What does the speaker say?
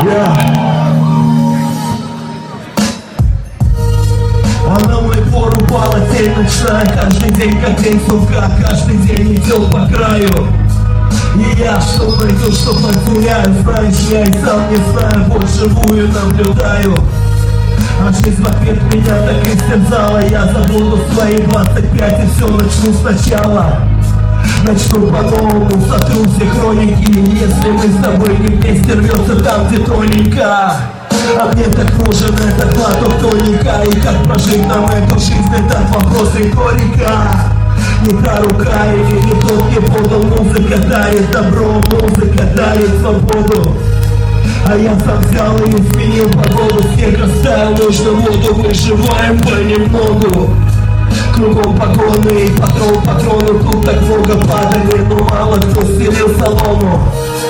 А на мой двор упала тень ночная. Каждый день как день сурка, каждый день идет по краю. И я что найду, что потеряю. Знаешь, я и сам не знаю, вот живую наблюдаю. А жизнь в ответ меня так истерзала. Я забуду свои 25 и все начну сначала. Начну по-новому, сотру все хроники. Если мы с тобой не вместе, рвется там, где тоненько. А мне так нужен этот глоток тоника. И как прожить нам эту жизнь, этот вопрос риторика. Не та рука или не тот мне подал. Музыка дарит добро, музыка дарит свободу. А я сам взял и изменил погоду. Снег растаял, нужно воду, выживаем понемногу. Кругом погоны и патрон, патроны тут так много падали. Но мало кто стелил солому.